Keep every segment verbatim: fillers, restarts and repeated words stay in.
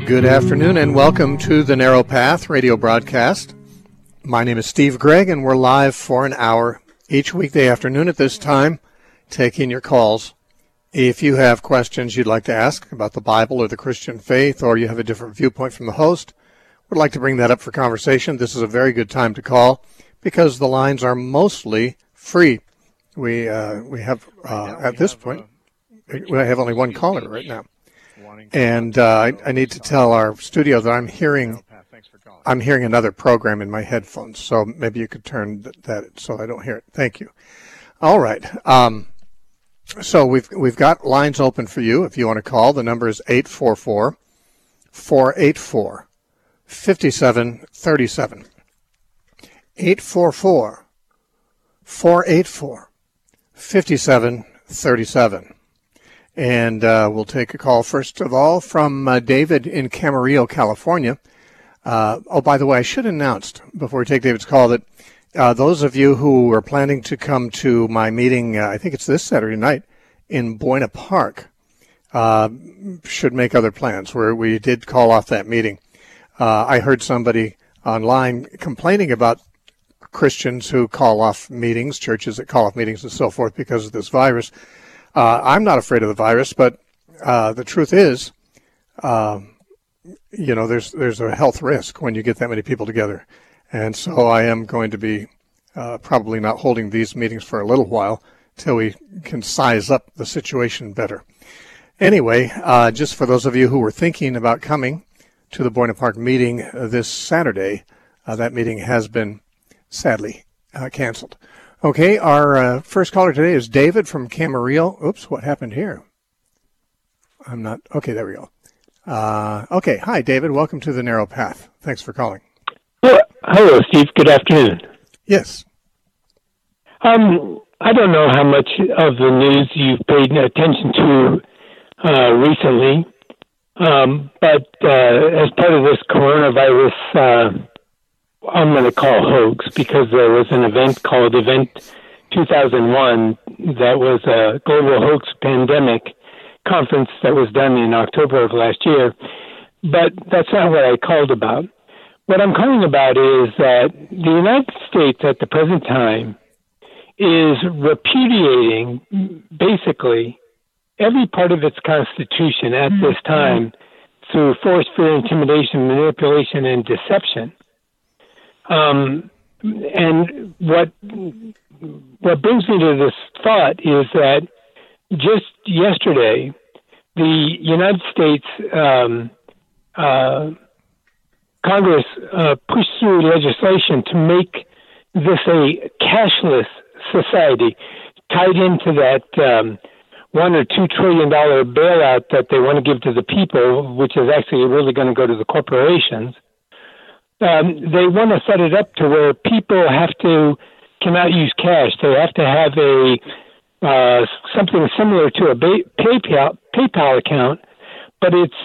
Good afternoon and welcome to the Narrow Path radio broadcast. My name is Steve Gregg and we're live for an hour each weekday afternoon at this time, taking your calls. If you have questions you'd like to ask about the Bible or the Christian faith, or you have a different viewpoint from the host, would like to bring that up for conversation, this is a very good time to call because the lines are mostly free. We uh, we have, uh, at this point, we have only one caller right now. And uh, I, I need to tell our studio that I'm hearing I'm hearing another program in my headphones, so maybe you could turn th- that so I don't hear it. Thank you. All right. Um, so we've we've got lines open for you if you want to call. The number is eight four four, four eight four, five seven three seven. eight four four, four eight four, five seven three seven. And uh, we'll take a call, first of all, from uh, David in Camarillo, California. Uh, oh, by the way, I should announce, before we take David's call, that uh, those of you who are planning to come to my meeting, uh, I think it's this Saturday night, in Buena Park, uh, should make other plans, where we did call off that meeting. Uh, I heard somebody online complaining about Christians who call off meetings, churches that call off meetings and so forth because of this virus. Uh, I'm not afraid of the virus, but uh, the truth is, uh, you know, there's there's a health risk when you get that many people together. And so I am going to be uh, probably not holding these meetings for a little while till we can size up the situation better. Anyway, uh, just for those of you who were thinking about coming to the Buena Park meeting uh, this Saturday, uh, that meeting has been sadly uh, canceled. Okay, our uh, first caller today is David from Camarillo. Oops, what happened here? I'm not, okay, there we go. Uh, okay, hi, David. Welcome to the Narrow Path. Thanks for calling. Well, hello, Steve. Good afternoon. Yes. Um, I don't know how much of the news you've paid attention to uh, recently, um, but uh, as part of this coronavirus uh I'm going to call hoax, because there was an event called Event two thousand one that was a global hoax pandemic conference that was done in October of last year. But that's not what I called about. What I'm calling about is that the United States at the present time is repudiating basically every part of its Constitution at this time through force, fear, intimidation, manipulation, and deception. Um, and what what brings me to this thought is that just yesterday, the United States um, uh, Congress uh, pushed through legislation to make this a cashless society, tied into that um, one or two trillion dollar bailout that they want to give to the people, which is actually really going to go to the corporations. Um, they want to set it up to where people have to cannot use cash. They have to have a uh, something similar to a PayPal PayPal account, but it's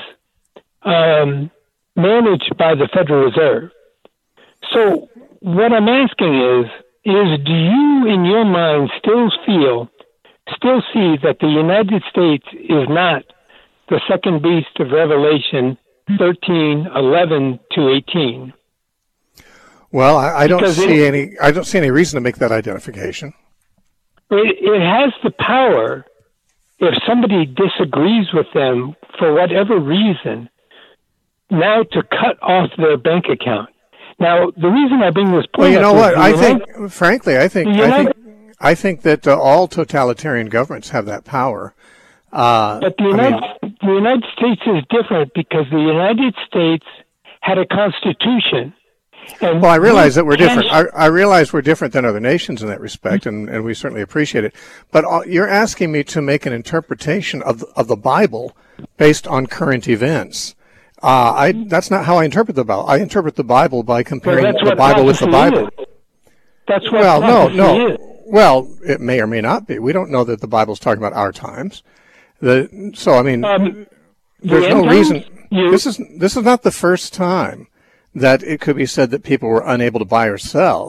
um, managed by the Federal Reserve. So what I'm asking is, is do you in your mind still feel, still see that the United States is not the second beast of Revelation thirteen, eleven to eighteen? Well, I, I don't Because see it, any. I don't see any reason to make that identification. It, it has the power, if somebody disagrees with them for whatever reason, now to cut off their bank account. Now, the reason I bring this point well, you know up what? I United, think, frankly, I think, I think, I think that uh, all totalitarian governments have that power. Uh, but the United, I mean, the United States is different because the United States had a constitution. And well, I realize that we're different. I, I realize we're different than other nations in that respect, and, and we certainly appreciate it. But uh, you're asking me to make an interpretation of of the Bible based on current events. Uh, I that's not how I interpret the Bible. I interpret the Bible by comparing well, the Bible with the Bible. Is. That's what well, no, no. Is. Well, it may or may not be. We don't know that the Bible's talking about our times. The so I mean, um, there's the no reason. You, this is this is not the first time that it could be said that people were unable to buy or sell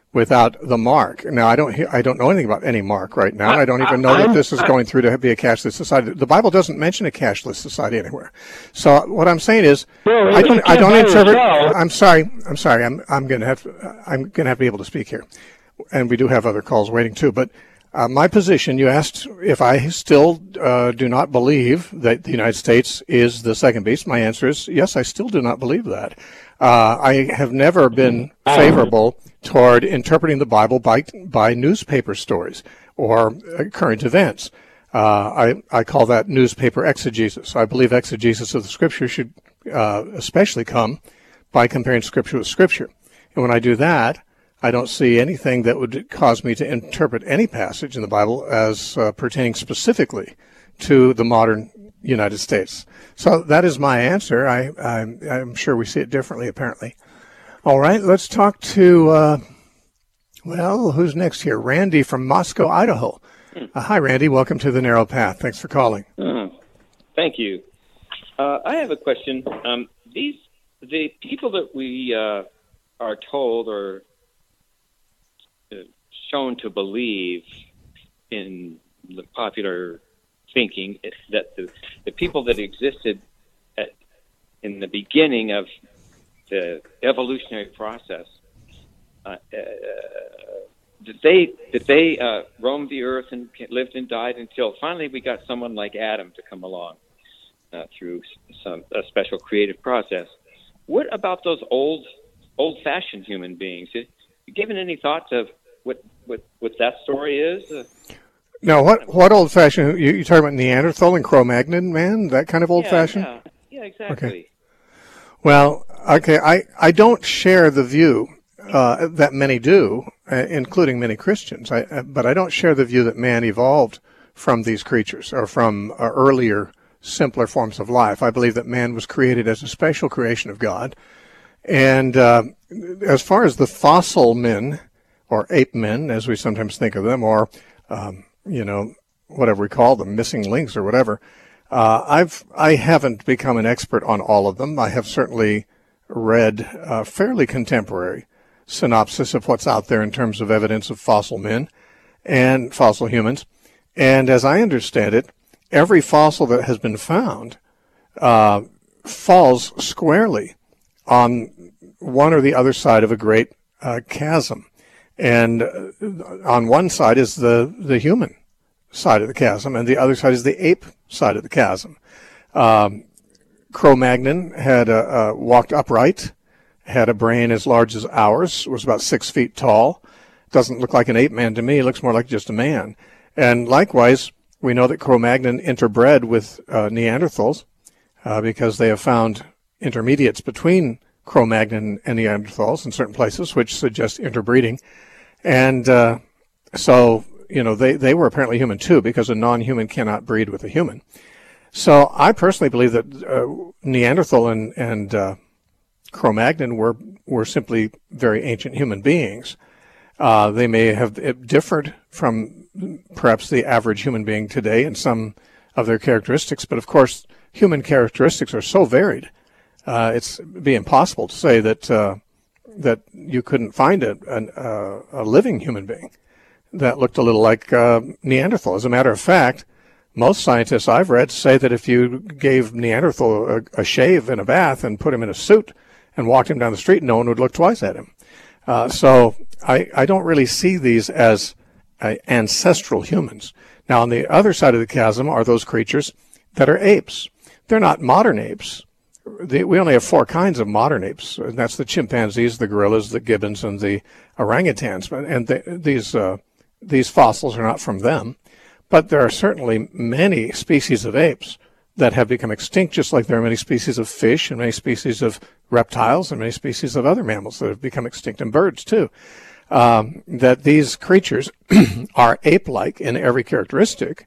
without the mark. Now, I don't I don't know anything about any mark right now. I don't even know I, that this is going through to be a cashless society. The Bible doesn't mention a cashless society anywhere. So what I'm saying is, well, I don't I don't interpret. Yourself. I'm sorry. I'm sorry. I'm I'm going to have I'm going to have to be able to speak here, and we do have other calls waiting too. But uh, my position, you asked if I still uh, do not believe that the United States is the second beast. My answer is yes. I still do not believe that. Uh, I have never been favorable toward interpreting the Bible by by newspaper stories or uh, current events. Uh, I, I call that newspaper exegesis. I believe exegesis of the Scripture should uh, especially come by comparing Scripture with Scripture. And when I do that, I don't see anything that would cause me to interpret any passage in the Bible as uh, pertaining specifically to the modern United States. So that is my answer. I, I'm, I'm sure we see it differently, apparently. All right, let's talk to, uh, well, who's next here? Randy from Moscow, Idaho. Uh, hi, Randy. Welcome to The Narrow Path. Thanks for calling. Mm, thank you. Uh, I have a question. Um, these the people that we uh, are told or uh, shown to believe in the popular thinking that the, the people that existed at, in the beginning of the evolutionary process, uh, uh, did they did they uh, roam the earth and lived and died until finally we got someone like Adam to come along uh, through some a special creative process? What about those old old-fashioned human beings? Have you given any thoughts of what what, what that story is? Uh, No, what what old-fashioned? You, you talking about Neanderthal and Cro-Magnon man? That kind of old-fashioned? Yeah, yeah, yeah, exactly. Okay. Well, okay, I, I don't share the view uh, that many do, uh, including many Christians. I, uh, but I don't share the view that man evolved from these creatures or from uh, earlier, simpler forms of life. I believe that man was created as a special creation of God. And uh, as far as the fossil men, or ape men, as we sometimes think of them, or um, you know, whatever we call them, missing links or whatever. Uh, I've, I haven't become an expert on all of them. I have certainly read a fairly contemporary synopsis of what's out there in terms of evidence of fossil men and fossil humans. And as I understand it, every fossil that has been found uh, falls squarely on one or the other side of a great uh, chasm. And on one side is the, the human side of the chasm, and the other side is the ape side of the chasm. Um, Cro-Magnon had a, uh, walked upright, had a brain as large as ours, was about six feet tall. Doesn't look like an ape man to me. It looks more like just a man. And likewise, we know that Cro-Magnon interbred with uh, Neanderthals uh, because they have found intermediates between Cro-Magnon and Neanderthals in certain places, which suggest interbreeding. And uh, so, you know, they, they were apparently human too, because a non-human cannot breed with a human. So I personally believe that uh, Neanderthal and, and uh, Cro-Magnon were, were simply very ancient human beings. Uh, they may have differed from perhaps the average human being today in some of their characteristics, but of course, human characteristics are so varied. Uh, it's be impossible to say that uh, that you couldn't find a, an, uh, a living human being that looked a little like uh, Neanderthal. As a matter of fact, most scientists I've read say that if you gave Neanderthal a, a shave and a bath and put him in a suit and walked him down the street, no one would look twice at him. Uh, so I, I don't really see these as uh, ancestral humans. Now, on the other side of the chasm are those creatures that are apes. They're not modern apes. The, we only have four kinds of modern apes, and that's the chimpanzees, the gorillas, the gibbons, and the orangutans. And the, these uh, these fossils are not from them. But there are certainly many species of apes that have become extinct, just like there are many species of fish and many species of reptiles and many species of other mammals that have become extinct, and birds too. Um, that these creatures are ape-like in every characteristic,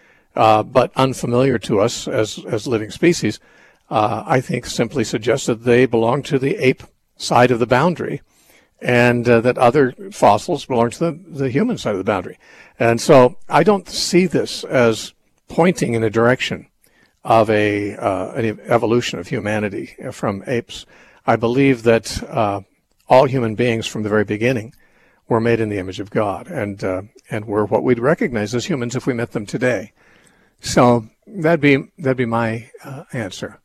uh, but unfamiliar to us as, as living species. Uh, I think simply suggests that they belong to the ape side of the boundary, and uh, that other fossils belong to the, the human side of the boundary. And so I don't see this as pointing in the direction of a uh, an evolution of humanity from apes. I believe that uh, all human beings from the very beginning were made in the image of God, and uh, and were what we'd recognize as humans if we met them today. So that'd be that'd be my uh, answer.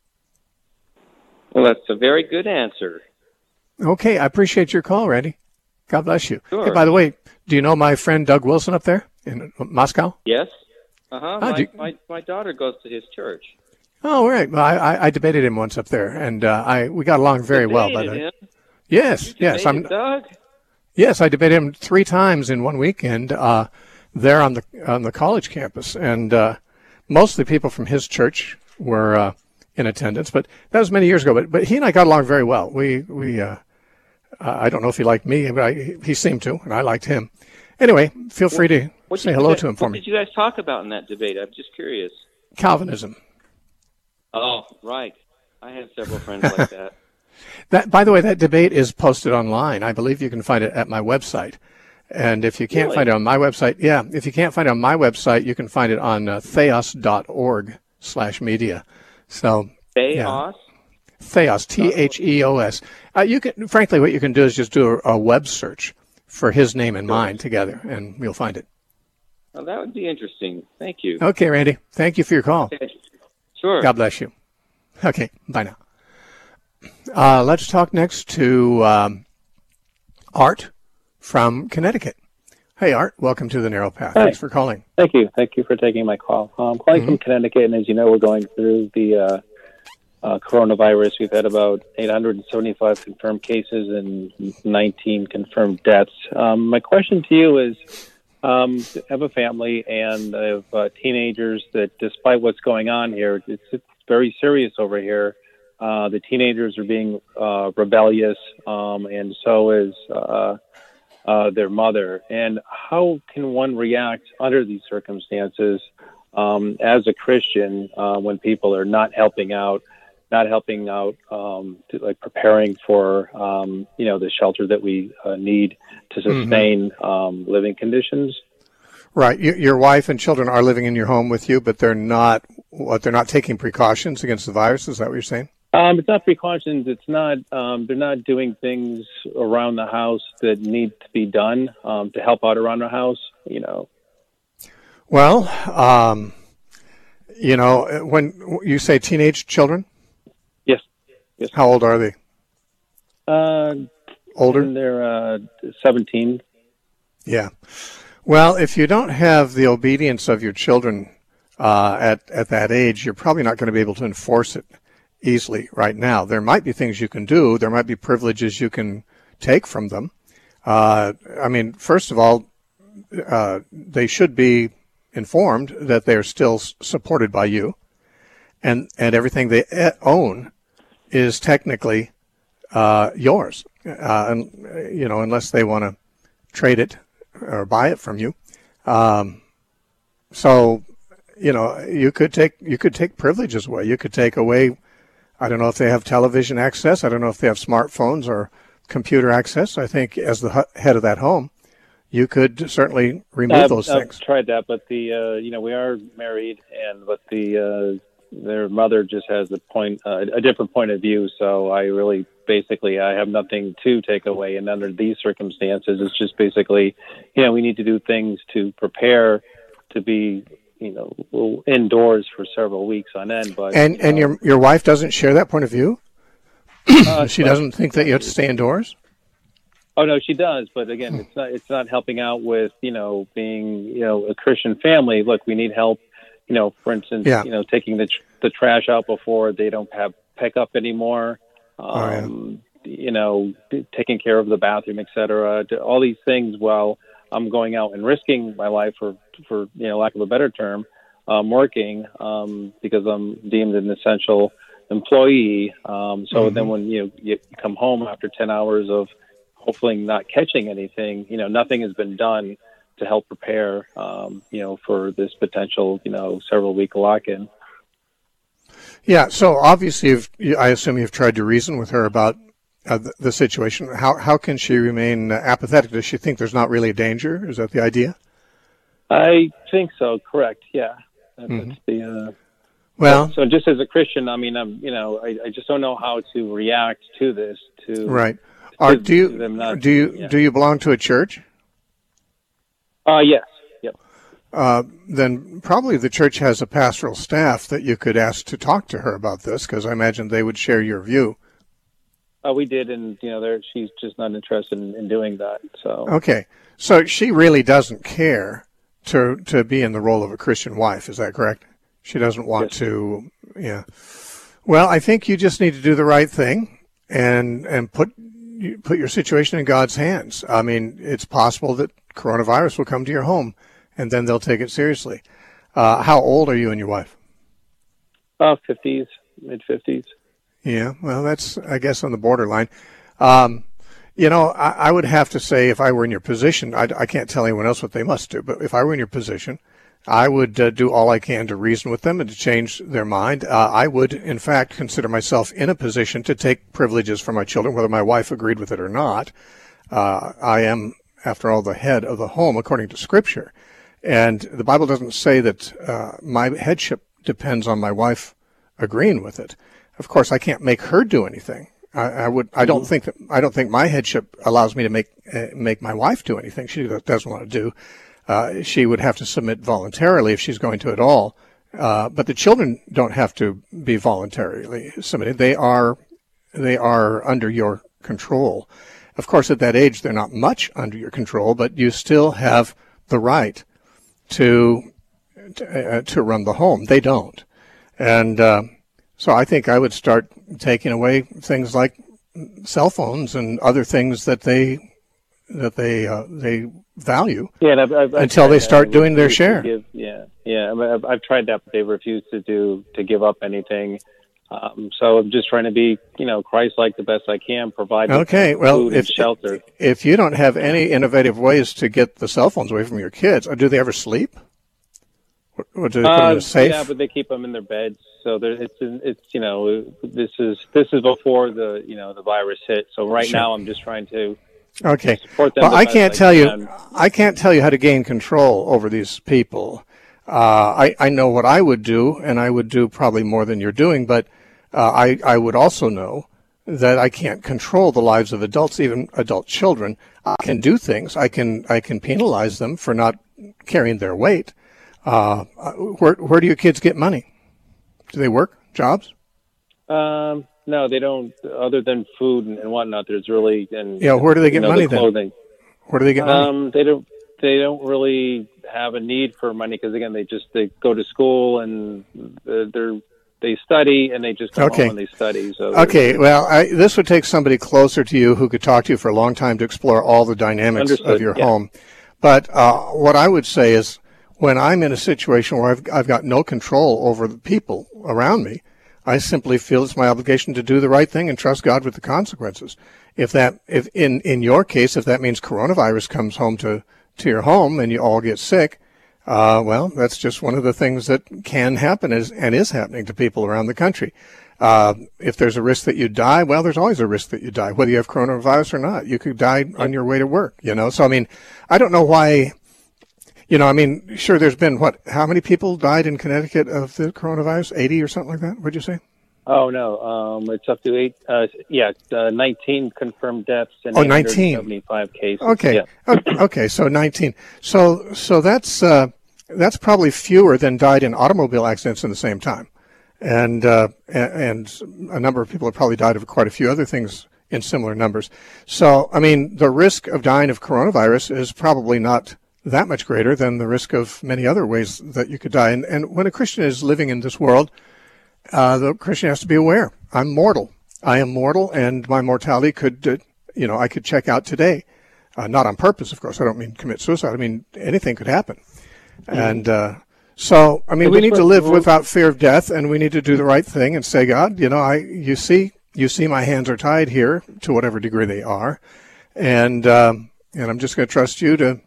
Well, that's a very good answer. Okay, I appreciate your call, Randy. God bless you. Sure. Hey, by the way, do you know my friend Doug Wilson up there in Moscow? Yes. Uh-huh. Ah, my, you... my, my daughter goes to his church. Oh, right. Well, I, I, I debated him once up there, and uh, I we got along very well. By the way. Yes, you yes. I'm. Doug? Yes, I debated him three times in one weekend uh, there on the on the college campus, and uh, mostly people from his church were uh, in attendance. But that was many years ago. But but he and I got along very well. We we. Uh, I don't know if he liked me, but I, he seemed to, and I liked him. Anyway, feel free to what say hello guys, to him for what me. What did you guys talk about in that debate? I'm just curious. Calvinism. Oh, right. I have several friends like that. That, by the way, that debate is posted online. I believe you can find it at my website. And if you can't really? find it on my website, yeah, if you can't find it on my website, you can find it on uh, theos dot org slash media. So, Theos? Yeah. Theos, T H E O S. Uh, you can, frankly, what you can do is just do a, a web search for his name and mine together, and you'll find it. Well, that would be interesting. Thank you. Okay, Randy. Thank you for your call. Okay. Sure. God bless you. Okay, bye now. Uh, let's talk next to um, Art from Connecticut. Hey, Art. Welcome to the Narrow Path. Hi. Thanks for calling. Thank you. Thank you for taking my call. I'm calling mm-hmm. from Connecticut, and as you know, we're going through the uh, uh, coronavirus. We've had about eight hundred seventy-five confirmed cases and nineteen confirmed deaths. Um, my question to you is, um, I have a family, and I have uh, teenagers that, despite what's going on here, it's, it's very serious over here. Uh, the teenagers are being uh, rebellious, um, and so is uh, uh, their mother. And how can one react under these circumstances um, as a Christian uh, when people are not helping out, not helping out, um, to, like preparing for um, you know the shelter that we uh, need to sustain mm-hmm. um, living conditions? Right. You, your wife and children are living in your home with you, but they're not. What they're not taking precautions against the virus. Is that what you're saying? Um, it's not precautions. It's not. Um, they're not doing things around the house that need to be done um, to help out around the house. You know. Well, um, you know, when you say teenage children. Yes. Yes. How old are they? Uh, Older. They're uh, seventeen. Yeah. Well, if you don't have the obedience of your children uh, at at that age, you're probably not going to be able to enforce it easily right now. There might be things you can do. There might be privileges you can take from them. Uh, I mean, first of all, uh, they should be informed that they're still s- supported by you, and and everything they own is technically uh, yours. Uh, and you know, unless they want to trade it or buy it from you. Um, so, you know, you could take you could take privileges away. You could take away. I don't know if they have television access. I don't know if they have smartphones or computer access. I think as the hu- head of that home, you could certainly remove I've, those I've things. tried that, but the uh, you know we are married, and but the uh, their mother just has a point uh, a different point of view. So I really basically I have nothing to take away, and under these circumstances, it's just basically you know we need to do things to prepare to be. You know, indoors for several weeks on end. But and you and know, your your wife doesn't share that point of view. uh, she but, doesn't think that you have to stay indoors. Oh no, she does. But again, it's not it's not helping out with you know being you know a Christian family. Look, we need help. You know, for instance, yeah. you know, taking the tr- the trash out before they don't have pickup anymore. Um, oh, yeah. You know, taking care of the bathroom, et cetera. All these things while I'm going out and risking my life for, for you know, lack of a better term, um, working um, because I'm deemed an essential employee. Um, so mm-hmm. then when you, you come home after ten hours of hopefully not catching anything, you know, nothing has been done to help prepare, um, you know, for this potential, you know, several week lock-in. Yeah. So obviously, you've, I assume you've tried to reason with her about Uh, the, the situation. How how can she remain uh, apathetic? Does she think there's not really a danger? Is that the idea? I think so. Correct. Yeah. That, mm-hmm. That's the. Uh, well. So, so just as a Christian, I mean, I'm you know, I, I just don't know how to react to this. To right. To Are, do you them not, do you yeah. do you belong to a church? Uh, yes. Yep. Uh, then probably the church has a pastoral staff that you could ask to talk to her about this, because I imagine they would share your view. Uh, we did, and you know, there, she's just not interested in, in doing that. So okay, so she really doesn't care to to be in the role of a Christian wife. Is that correct? She doesn't want yes. to. Yeah. Well, I think you just need to do the right thing and and put put your situation in God's hands. I mean, it's possible that coronavirus will come to your home, and then they'll take it seriously. Uh, how old are you and your wife? Uh, fifties, mid fifties. Yeah, well, that's, I guess, on the borderline. Um, you know, I, I would have to say, if I were in your position, I, I can't tell anyone else what they must do, but if I were in your position, I would uh, do all I can to reason with them and to change their mind. Uh, I would, in fact, consider myself in a position to take privileges from my children, whether my wife agreed with it or not. Uh, I am, after all, the head of the home, according to Scripture. And the Bible doesn't say that uh, my headship depends on my wife agreeing with it. Of course, I can't make her do anything. I, I would. I don't think that. I don't think my headship allows me to make uh, make my wife do anything she doesn't want to do. Uh, she would have to submit voluntarily if she's going to at all. Uh, but the children don't have to be voluntarily submitted. They are. They are under your control. Of course, at that age, they're not much under your control, but you still have the right to to, uh, to run the home. They don't, and. Uh, So I think I would start taking away things like cell phones and other things that they that they uh, they value. Yeah, and I've, I've, until I've they start doing their share. Give, yeah, yeah. I've, I've tried that, but they refuse to do to give up anything. Um, so I'm just trying to be, you know, Christ-like the best I can, provide okay. Well, food if and shelter. If you don't have any innovative ways to get the cell phones away from your kids, or do they ever sleep? Or do they put them in a safe? Yeah, but they keep them in their beds. So there, it's it's you know this is this is before the you know the virus hit. So right sure. now I'm just trying to okay. support them. Well, I can't tell I you I can't tell you how to gain control over these people. Uh, I I know what I would do, and I would do probably more than you're doing. But uh, I I would also know that I can't control the lives of adults, even adult children. I can do things. I can I can penalize them for not carrying their weight. Uh, where where do your kids get money? Do they work jobs? Um, no, they don't. Other than food and, and whatnot, there's really and yeah. Where do they get you know, money the clothing. then? Where do they get money? Um, they don't. They don't really have a need for money because again, they just they go to school and they're, they're they study and they just come okay. home and they study. So okay. Well, I, this would take somebody closer to you who could talk to you for a long time to explore all the dynamics Understood. of your yeah. home. But uh, what I would say is, when I'm in a situation where I've, I've got no control over the people around me, I simply feel it's my obligation to do the right thing and trust God with the consequences. If that, if in, in your case, if that means coronavirus comes home to, to your home and you all get sick, uh, well, that's just one of the things that can happen is, and is happening to people around the country. Uh, if there's a risk that you die, well, there's always a risk that you die, whether you have coronavirus or not. You could die on your way to work, you know? So, I mean, I don't know why. You know, I mean, sure, there's been, what, how many people died in Connecticut of the coronavirus? eighty or something like that? What'd you say? Oh, no. Um, it's up to eight. Uh, yeah, uh, nineteen confirmed deaths and oh, nineteen. seventy-five cases. Okay. Yeah. Okay, so nineteen. So so that's uh, that's probably fewer than died in automobile accidents in the same time. And, uh, and a number of people have probably died of quite a few other things in similar numbers. So, I mean, the risk of dying of coronavirus is probably not that much greater than the risk of many other ways that you could die. And, and when a Christian is living in this world, uh, the Christian has to be aware. I'm mortal. I am mortal, and my mortality could, uh, you know, I could check out today. Uh, not on purpose, of course. I don't mean commit suicide. I mean, anything could happen. Mm-hmm. And uh, so, I mean, we need to live without fear of death, and we need to do the right thing and say, God, you know, I, you see, you see my hands are tied here to whatever degree they are. And, um, and I'm just going to trust you to,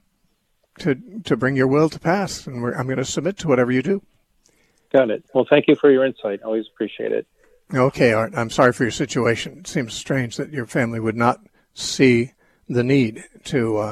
to to bring your will to pass, and we're, I'm going to submit to whatever you do. Got it. Well, thank you for your insight. Always appreciate it. Okay, Art, I'm sorry for your situation. It seems strange that your family would not see the need to uh,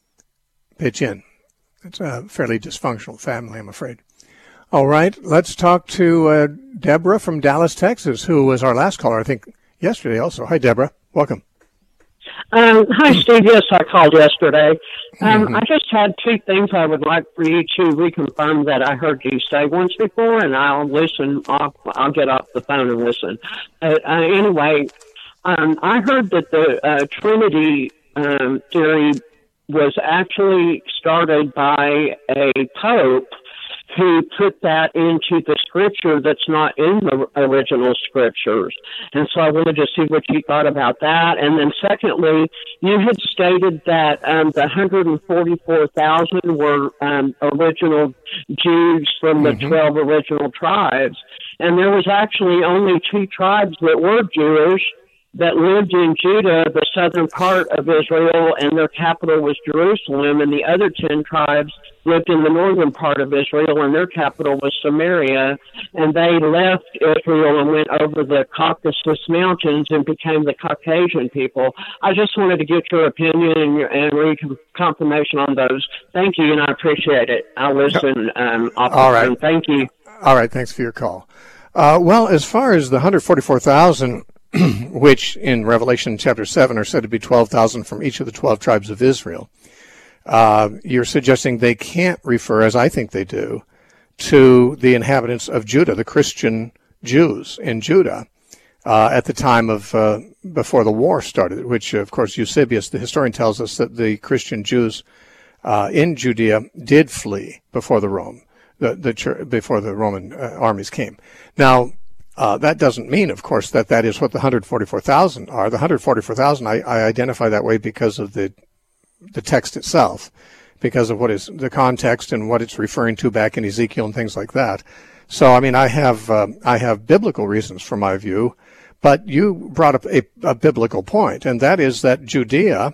pitch in. It's a fairly dysfunctional family, I'm afraid. All right, let's talk to uh, Deborah from Dallas, Texas, who was our last caller, I think, yesterday also. Hi, Deborah. Welcome. Um, hi, Steve. Yes, I called yesterday. Um, Mm-hmm. I just had two things I would like for you to reconfirm that I heard you say once before, and I'll listen. I'll, I'll get off the phone and listen. Uh, uh, anyway, um, I heard that the uh, Trinity um, theory was actually started by a pope who put that into the scripture that's not in the original scriptures. And so I wanted to see what you thought about that. And then secondly, you had stated that um, the one hundred forty-four thousand were um, original Jews from the Mm-hmm. twelve original tribes. And there was actually only two tribes that were Jewish that lived in Judah, the southern part of Israel, and their capital was Jerusalem, and the other ten tribes lived in the northern part of Israel, and their capital was Samaria, and they left Israel and went over the Caucasus Mountains and became the Caucasian people. I just wanted to get your opinion and, your, and read confirmation on those. Thank you, and I appreciate it. I'll listen um, off the All right. phone. Thank you. All right, thanks for your call. Uh, well, as far as the one hundred forty-four thousand, which in Revelation chapter seven are said to be twelve thousand from each of the twelve tribes of Israel, uh, you're suggesting they can't refer, as I think they do, to the inhabitants of Judah, the Christian Jews in Judah, uh, at the time of, uh, before the war started, which, of course, Eusebius, the historian, tells us that the Christian Jews uh, in Judea did flee before the Rome, the, the church, before the Roman uh, armies came. Now, Uh, that doesn't mean, of course, that that is what the one hundred forty-four thousand are. The one hundred forty-four thousand, I, I identify that way because of the the text itself, because of what is the context and what it's referring to back in Ezekiel and things like that. So, I mean, I have uh, I have biblical reasons for my view, but you brought up a, a biblical point, and that is that Judea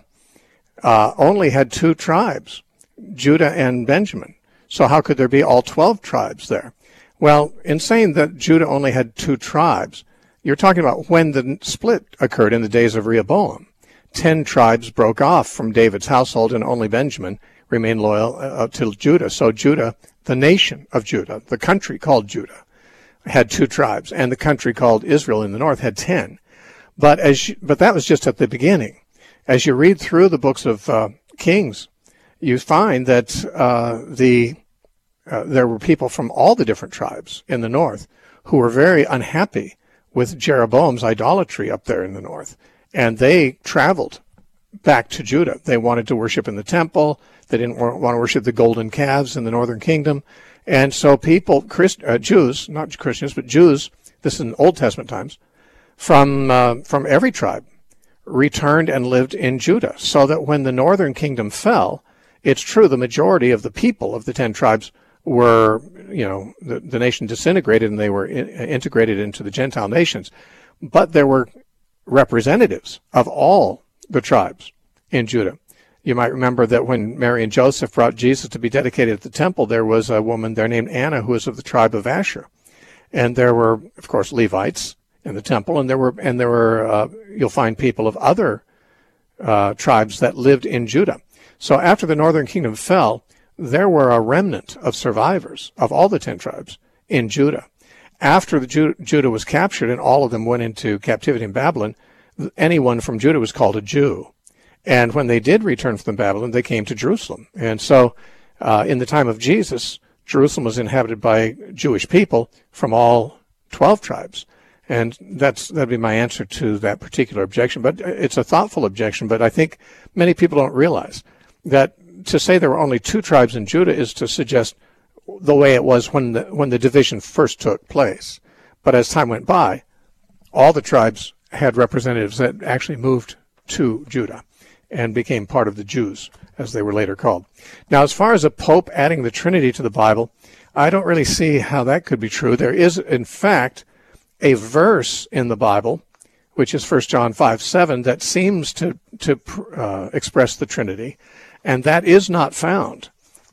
uh, only had two tribes, Judah and Benjamin. So how could there be all twelve tribes there? Well, in saying that Judah only had two tribes, you're talking about when the split occurred in the days of Rehoboam. Ten tribes broke off from David's household, and only Benjamin remained loyal uh, to Judah. So Judah, the nation of Judah, the country called Judah, had two tribes, and the country called Israel in the north had ten. But as you, but that was just at the beginning. As you read through the books of uh, Kings, you find that uh, the Uh, there were people from all the different tribes in the north who were very unhappy with Jeroboam's idolatry up there in the north. And they traveled back to Judah. They wanted to worship in the temple. They didn't want to worship the golden calves in the northern kingdom. And so people, Christ, uh, Jews, not Christians, but Jews, this is in Old Testament times, from, uh, from every tribe returned and lived in Judah. So that when the northern kingdom fell, it's true the majority of the people of the ten tribes were, you know, the, the nation disintegrated and they were in, integrated into the Gentile nations. But there were representatives of all the tribes in Judah. You might remember that when Mary and Joseph brought Jesus to be dedicated at the temple, there was a woman there named Anna who was of the tribe of Asher. And there were, of course, Levites in the temple, and there were, and there were, uh, you'll find people of other uh, tribes that lived in Judah. So after the northern kingdom fell, there were a remnant of survivors of all the ten tribes in Judah. After the Ju- Judah was captured and all of them went into captivity in Babylon, anyone from Judah was called a Jew. And when they did return from Babylon, they came to Jerusalem. And so uh, in the time of Jesus, Jerusalem was inhabited by Jewish people from all twelve tribes. And that's that'd be my answer to that particular objection. But it's a thoughtful objection, but I think many people don't realize that to say there were only two tribes in Judah is to suggest the way it was when the, when the division first took place. But as time went by, all the tribes had representatives that actually moved to Judah and became part of the Jews, as they were later called. Now, as far as a pope adding the Trinity to the Bible, I don't really see how that could be true. There is, in fact, a verse in the Bible, which is First John five seven, that seems to, to uh, express the Trinity. And that is not found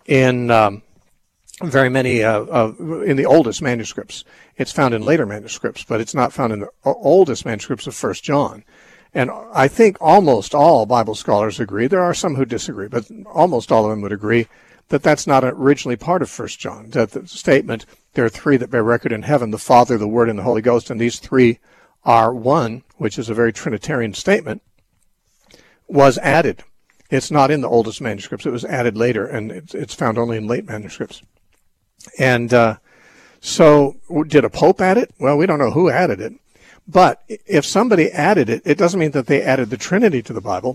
in um, very many uh, uh, in the oldest manuscripts. It's found in later manuscripts, but it's not found in the oldest manuscripts of First John. And I think almost all Bible scholars agree. There are some who disagree, but almost all of them would agree that that's not originally part of First John. That the statement, there are three that bear record in heaven, the Father, the Word, and the Holy Ghost, and these three are one, which is a very Trinitarian statement, was added. It's not in the oldest manuscripts. It was added later, and it's, it's found only in late manuscripts. And uh, so did a pope add it? Well, we don't know who added it. But if somebody added it, it doesn't mean that they added the Trinity to the Bible.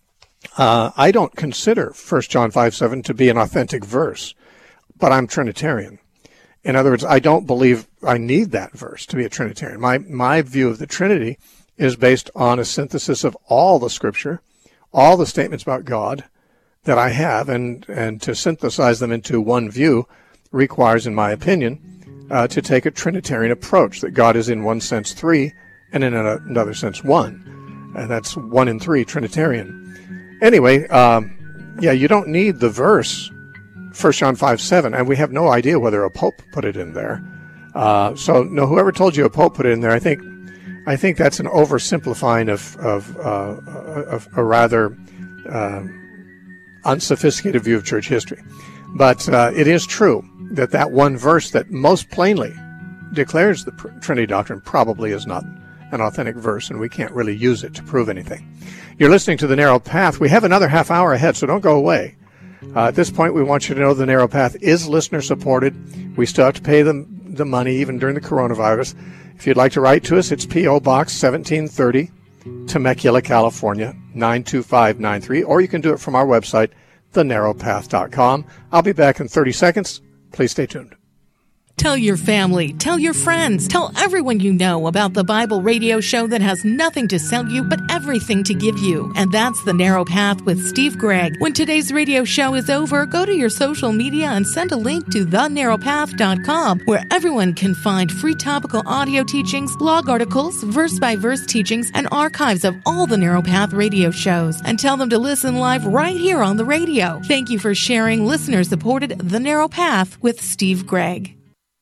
Uh, I don't consider First John five seven to be an authentic verse, but I'm Trinitarian. In other words, I don't believe I need that verse to be a Trinitarian. My my view of the Trinity is based on a synthesis of all the Scripture, all the statements about God that I have, and, and to synthesize them into one view requires, in my opinion, uh, to take a Trinitarian approach, that God is in one sense three and in another sense one. And that's one in three, Trinitarian. Anyway, um, yeah, you don't need the verse, First John five seven, and we have no idea whether a pope put it in there. Uh, so, no, whoever told you a pope put it in there, I think I think that's an oversimplifying of, of, uh, of a rather uh, unsophisticated view of church history. But uh, it is true that that one verse that most plainly declares the Trinity doctrine probably is not an authentic verse, and we can't really use it to prove anything. You're listening to The Narrow Path. We have another half hour ahead, so don't go away. Uh, at this point, we want you to know The Narrow Path is listener-supported. We still have to pay them the money, even during the coronavirus. If you'd like to write to us, it's P O. Box seventeen thirty, Temecula, California, nine two five nine three, or you can do it from our website, the narrow path dot com. I'll be back in thirty seconds. Please stay tuned. Tell your family, tell your friends, tell everyone you know about the Bible radio show that has nothing to sell you but everything to give you. And that's The Narrow Path with Steve Gregg. When today's radio show is over, go to your social media and send a link to the narrow path dot com, where everyone can find free topical audio teachings, blog articles, verse-by-verse teachings, and archives of all the Narrow Path radio shows. And tell them to listen live right here on the radio. Thank you for sharing listener-supported The Narrow Path with Steve Gregg.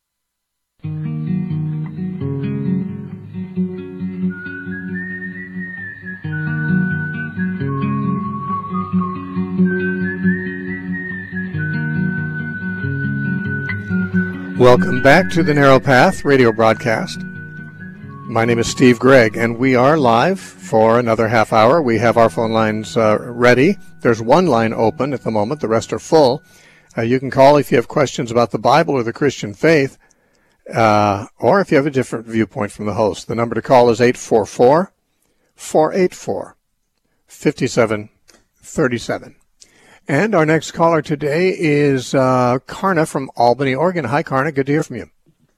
Welcome back to the Narrow Path radio broadcast. My name is Steve Gregg, and we are live for another half hour. We have our phone lines uh, ready. There's one line open at the moment. The rest are full. Uh, you can call if you have questions about the Bible or the Christian faith, uh, or if you have a different viewpoint from the host. The number to call is eight four four, four eight four, five seven three seven. And our next caller today is uh, Karna from Albany, Oregon. Hi, Karna. Good to hear from you.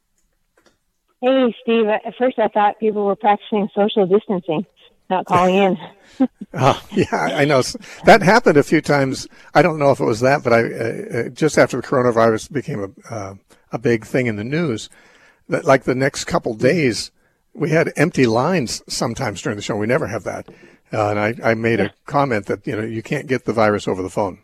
Hey, Steve. At first, I thought people were practicing social distancing, not calling in. uh, yeah, I know. That happened a few times. I don't know if it was that, but I uh, just after the coronavirus became a, uh, a big thing in the news, that like the next couple days, we had empty lines sometimes during the show. We never have that. Uh, and I, I made a comment that, you know, you can't get the virus over the phone.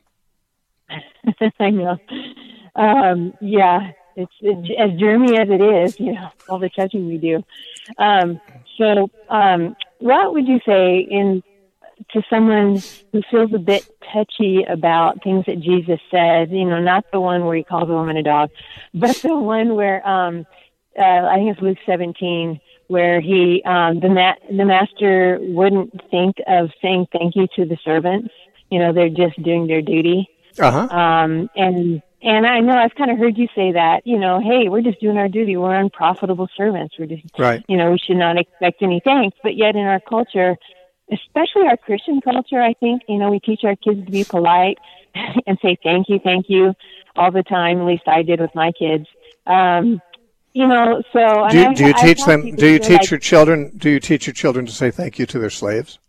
I know. Um, yeah, it's, it's as germy as it is, you know, all the touching we do. Um, so um, what would you say in to someone who feels a bit touchy about things that Jesus said, you know, not the one where he calls a woman a dog, but the one where um, uh, I think it's Luke seventeen, where he, um, the ma- the master wouldn't think of saying thank you to the servants. You know, they're just doing their duty. Uh-huh. Um, and, and I know I've kind of heard you say that, you know, hey, we're just doing our duty. We're unprofitable servants. We're just, right. You know, we should not expect any thanks. But yet in our culture, especially our Christian culture, I think, you know, we teach our kids to be polite and say thank you, thank you all the time. At least I did with my kids. Um, You know, so do you, I, do you I, teach I them? Do you teach like, your children? Do you teach your children to say thank you to their slaves?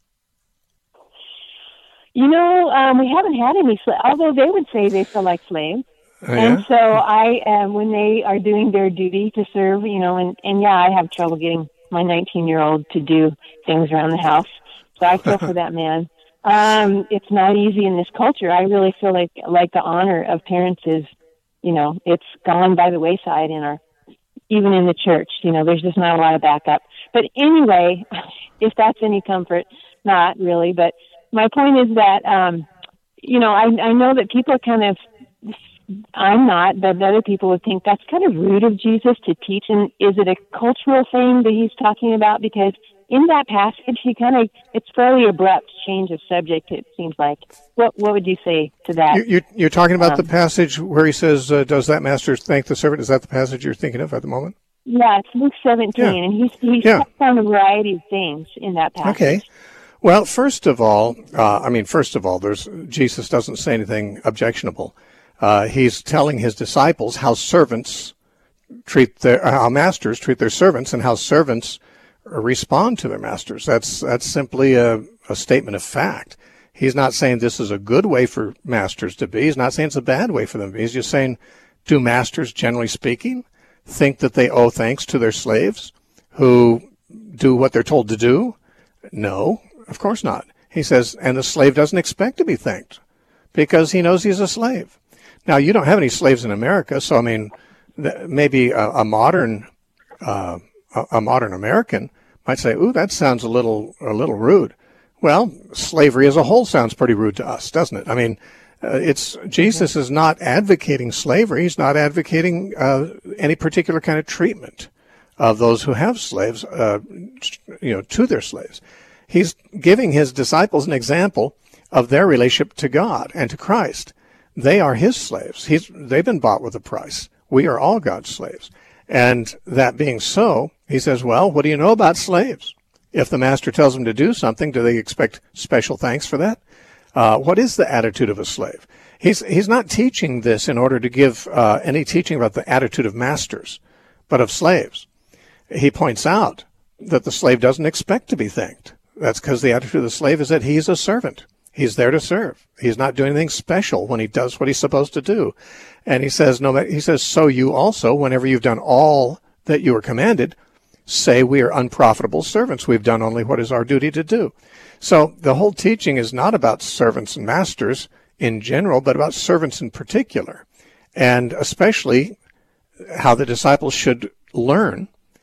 You know, um, we haven't had any slaves, although they would say they feel like slaves. Oh, and yeah? so I, um, when they are doing their duty to serve, you know, and, and yeah, I have trouble getting my nineteen-year-old to do things around the house. So I feel for that man. Um, it's not easy in this culture. I really feel like like the honor of parents is, you know, it's gone by the wayside in our. Even in the church, you know, there's just not a lot of backup. But anyway, if that's any comfort, not really. But my point is that, um, you know, I, I know that people kind of I'm not, but other people would think that's kind of rude of Jesus to teach. And is it a cultural thing that he's talking about? Because in that passage, he kind of, it's fairly abrupt change of subject, it seems like. What what would you say to that? You're, you're, you're talking about um, the passage where he says, uh, does that master thank the servant? Is that the passage you're thinking of at the moment? Yeah, it's Luke seventeen, yeah. and he's, he's yeah. touched on a variety of things in that passage. Okay. Well, first of all, uh, I mean, first of all, there's Jesus doesn't say anything objectionable. Uh, he's telling his disciples how servants treat their, how masters treat their servants, and how servants respond to their masters. That's that's simply a, a statement of fact. He's not saying this is a good way for masters to be. He's not saying it's a bad way for them to be. He's just saying, do masters, generally speaking, think that they owe thanks to their slaves who do what they're told to do? No, of course not. He says, and the slave doesn't expect to be thanked because he knows he's a slave. Now, you don't have any slaves in America, so I mean, maybe a, a modern uh, a, a modern American might say, "Ooh, that sounds a little a little rude." Well, slavery as a whole sounds pretty rude to us, doesn't it? I mean, uh, it's Jesus is not advocating slavery. He's not advocating uh, any particular kind of treatment of those who have slaves, uh, you know, to their slaves. He's giving his disciples an example of their relationship to God and to Christ. They are his slaves. He's, they've been bought with a price. We are all God's slaves. And that being so, he says, well, what do you know about slaves? If the master tells them to do something, do they expect special thanks for that? Uh, what is the attitude of a slave? He's, he's not teaching this in order to give uh, any teaching about the attitude of masters, but of slaves. He points out that the slave doesn't expect to be thanked. That's because the attitude of the slave is that he's a servant. He's there to serve. He's not doing anything special when he does what he's supposed to do. And he says, no, he says, so you also, whenever you've done all that you were commanded, say we are unprofitable servants. We've done only what is our duty to do. So the whole teaching is not about servants and masters in general, but about servants in particular, and especially how the disciples should learn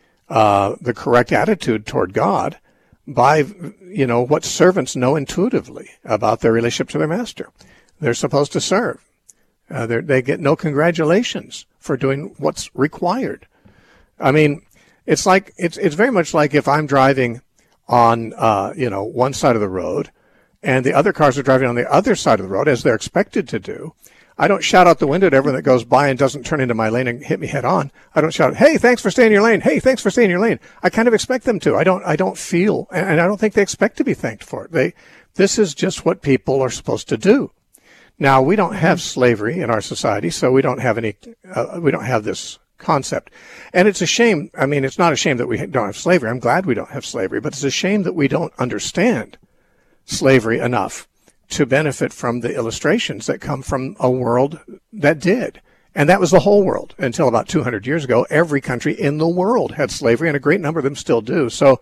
uh, the correct attitude toward God by, you know, what servants know intuitively about their relationship to their master. They're supposed to serve. Uh, they get no congratulations for doing what's required. I mean, it's like it's it's very much like if I'm driving on, uh, you know, one side of the road, and the other cars are driving on the other side of the road as they're expected to do. I don't shout out the window at everyone that goes by and doesn't turn into my lane and hit me head on. I don't shout, "Hey, thanks for staying in your lane. Hey, thanks for staying in your lane." I kind of expect them to. I don't. I don't feel, and I don't think they expect to be thanked for it. They, this is just what people are supposed to do. Now, we don't have slavery in our society, so we don't have any. Uh, we don't have this concept, and it's a shame. I mean, it's not a shame that we don't have slavery. I'm glad we don't have slavery, but it's a shame that we don't understand slavery enough to benefit from the illustrations that come from a world that did. And that was the whole world until about two hundred years ago. Every country in the world had slavery, and a great number of them still do. So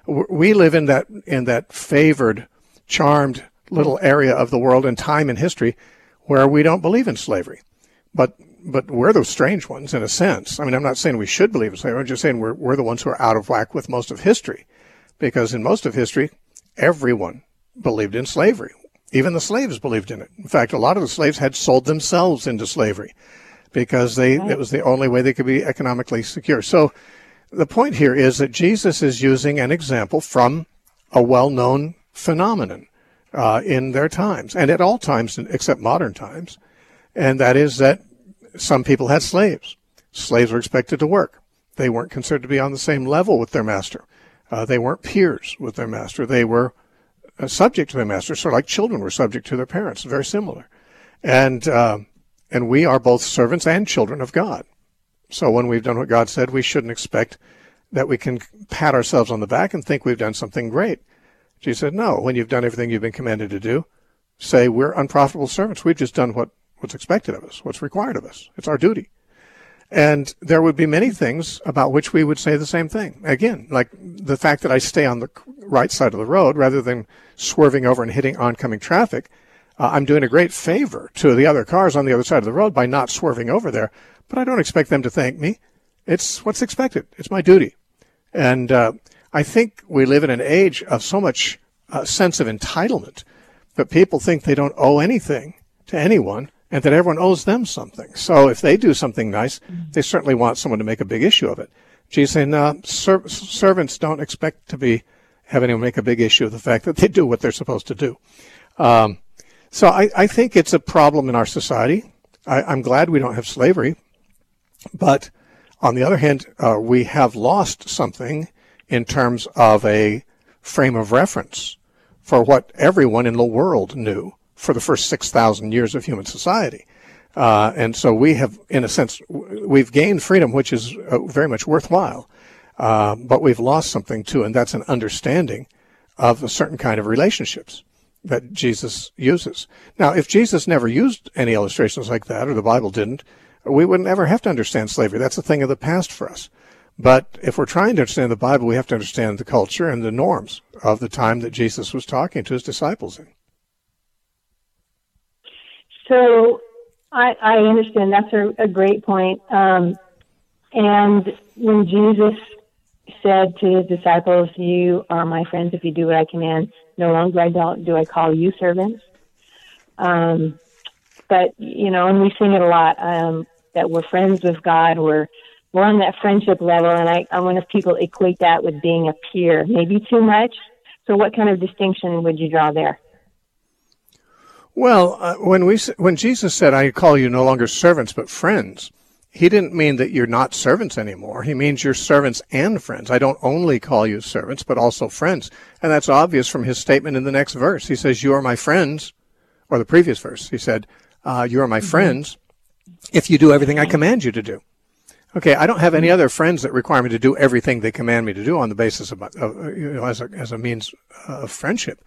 we live in that in that favored, charmed little area of the world and time in history where we don't believe in slavery. But but we're the strange ones in a sense. I mean, I'm not saying we should believe in slavery. I'm just saying we're we're the ones who are out of whack with most of history. Because in most of history, everyone believed in slavery. Even the slaves believed in it. In fact, a lot of the slaves had sold themselves into slavery because they it was the only way they could be economically secure. So the point here is that Jesus is using an example from a well-known phenomenon uh, in their times, and at all times except modern times, and that is that some people had slaves. Slaves were expected to work. They weren't considered to be on the same level with their master. Uh, they weren't peers with their master. They were Uh, subject to their master, sort of like children were subject to their parents, very similar. And uh, and we are both servants and children of God. So when we've done what God said, we shouldn't expect that we can pat ourselves on the back and think we've done something great. Jesus said, no, when you've done everything you've been commanded to do, say we're unprofitable servants. We've just done what, what's expected of us, what's required of us. It's our duty. And there would be many things about which we would say the same thing. Again, like the fact that I stay on the right side of the road rather than swerving over and hitting oncoming traffic. Uh, I'm doing a great favor to the other cars on the other side of the road by not swerving over there, but I don't expect them to thank me. It's what's expected. It's my duty. And uh, I think we live in an age of so much uh, sense of entitlement that people think they don't owe anything to anyone and that everyone owes them something. So if they do something nice, they certainly want someone to make a big issue of it. Jesus saying, no, ser- servants don't expect to be having to make a big issue of the fact that they do what they're supposed to do. Um, so I, I think it's a problem in our society. I, I'm glad we don't have slavery, but on the other hand, uh, we have lost something in terms of a frame of reference for what everyone in the world knew for the first six thousand years of human society. Uh, and so we have, in a sense, we've gained freedom, which is uh, very much worthwhile, uh, but we've lost something too, and that's an understanding of a certain kind of relationships that Jesus uses. Now, if Jesus never used any illustrations like that, or the Bible didn't, we wouldn't ever have to understand slavery. That's a thing of the past for us. But if we're trying to understand the Bible, we have to understand the culture and the norms of the time that Jesus was talking to his disciples in. So I, I understand. That's a, a great point. Um, and when Jesus said to his disciples, you are my friends if you do what I command, no longer I don't, do I call you servants. Um, but, you know, and we sing it a lot, um, that we're friends with God, we're We're on that friendship level, and I, I wonder if people equate that with being a peer. Maybe too much. So what kind of distinction would you draw there? Well, uh, when we when Jesus said, I call you no longer servants but friends, he didn't mean that you're not servants anymore. He means you're servants and friends. I don't only call you servants, but also friends. And that's obvious from his statement in the next verse. He says, you are my friends, or the previous verse. He said, uh, you are my mm-hmm. friends if you do everything I command you to do. Okay, I don't have any other friends that require me to do everything they command me to do on the basis of, of you know, as a, as a means of friendship.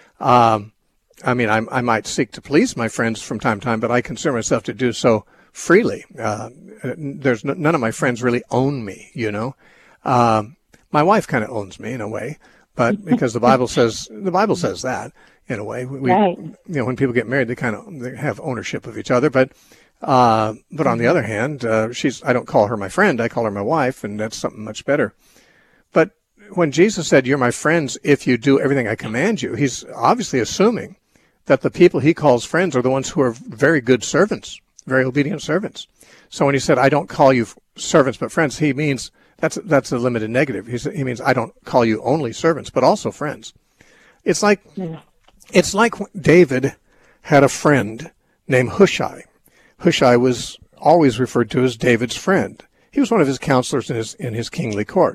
Um, I mean, I, I might seek to please my friends from time to time, but I consider myself to do so freely. Uh, there's n- none of my friends really own me, you know. Um, my wife kind of owns me in a way, but because the Bible says the Bible says that in a way. We, right. you know, when people get married, they kind of they have ownership of each other, but. Uh, but on the other hand, uh, she's, I don't call her my friend, I call her my wife, and that's something much better. But when Jesus said, you're my friends if you do everything I command you, he's obviously assuming that the people he calls friends are the ones who are very good servants, very obedient servants. So when he said, I don't call you servants but friends, he means, that's, that's a limited negative. He's, he means, I don't call you only servants, but also friends. It's like, yeah. it's like David had a friend named Hushai. Hushai was always referred to as David's friend. He was one of his counselors in his in his kingly court.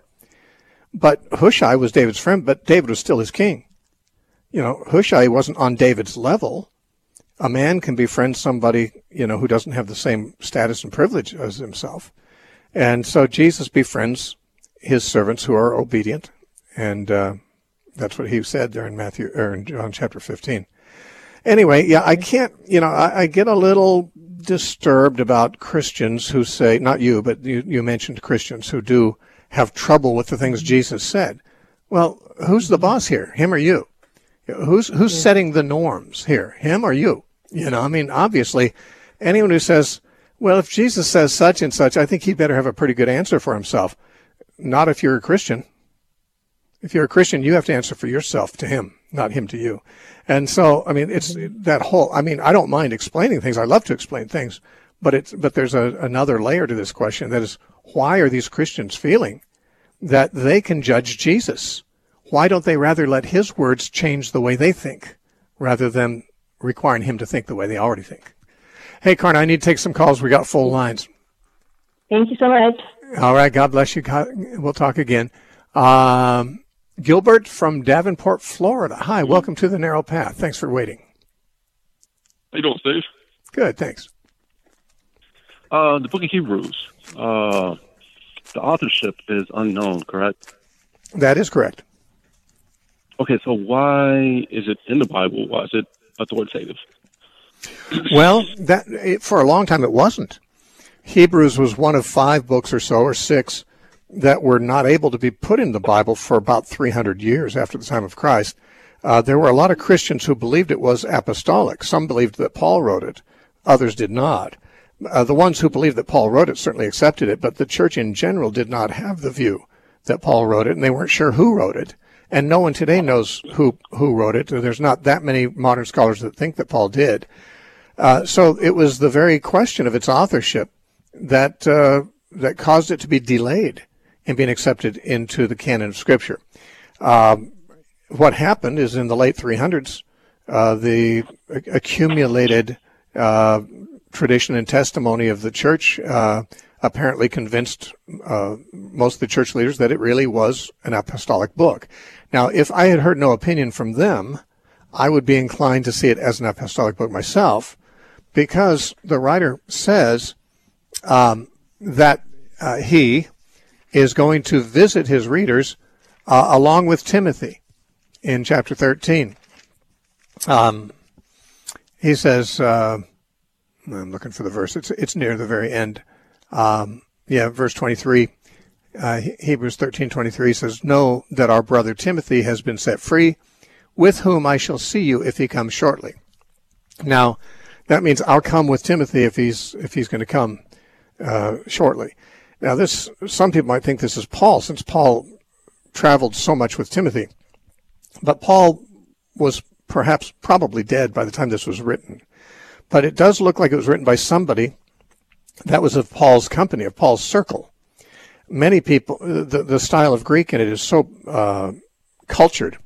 But Hushai was David's friend, but David was still his king. You know, Hushai wasn't on David's level. A man can befriend somebody, you know, who doesn't have the same status and privilege as himself. And so Jesus befriends his servants who are obedient. And uh, that's what he said there in Matthew, or in John chapter fifteen. Anyway, yeah, I can't, you know, I, I get a little disturbed about Christians who say, not you, but you, you mentioned Christians who do have trouble with the things Jesus said. Well, who's the boss here, him or you? Who's who's setting the norms here, him or you? You know, I mean, obviously, anyone who says, well, if Jesus says such and such, I think he'd better have a pretty good answer for himself. Not if you're a Christian. If you're a Christian, you have to answer for yourself to him, not him to you. And so, I mean, it's that whole, I mean, I don't mind explaining things. I love to explain things, but it's, but there's a, another layer to this question that is, why are these Christians feeling that they can judge Jesus? Why don't they rather let his words change the way they think rather than requiring him to think the way they already think? Hey, Karna, I need to take some calls. We got full lines. Thank you so much. All right. God bless you. We'll talk again. Um, Gilbert from Davenport, Florida. Hi, welcome to the Narrow Path. Thanks for waiting. How you doing, Steve? Good, thanks. Uh, the book of Hebrews, uh, the authorship is unknown, correct? That is correct. Okay, so why is it in the Bible? Why is it authoritative? Well, that it, for a long time it wasn't. Hebrews was one of five books or so, or six, that were not able to be put in the Bible for about three hundred years after the time of Christ. Uh, there were a lot of Christians who believed it was apostolic. Some believed that Paul wrote it. Others did not. Uh, the ones who believed that Paul wrote it certainly accepted it, but the church in general did not have the view that Paul wrote it, and they weren't sure who wrote it. And no one today knows who, who wrote it. There's not that many modern scholars that think that Paul did. Uh, so it was the very question of its authorship that uh, that caused it to be delayed in being accepted into the canon of Scripture. Um, what happened is in the late three hundreds, uh, the accumulated uh, tradition and testimony of the church uh, apparently convinced uh, most of the church leaders that it really was an apostolic book. Now, if I had heard no opinion from them, I would be inclined to see it as an apostolic book myself, because the writer says um, that uh, he is going to visit his readers uh, along with Timothy in chapter thirteen. Um, he says, uh, I'm looking for the verse. It's, it's near the very end. Um, yeah, verse twenty-three, uh, Hebrews thirteen twenty-three says, "Know that our brother Timothy has been set free, with whom I shall see you if he comes shortly." Now, that means I'll come with Timothy if he's if he's going to come uh, shortly. Now, this some people might think this is Paul, since Paul traveled so much with Timothy, but Paul was perhaps probably dead by the time this was written. But it does look like it was written by somebody that was of Paul's company, of Paul's circle. Many people, the, the style of Greek in it is so uh, cultured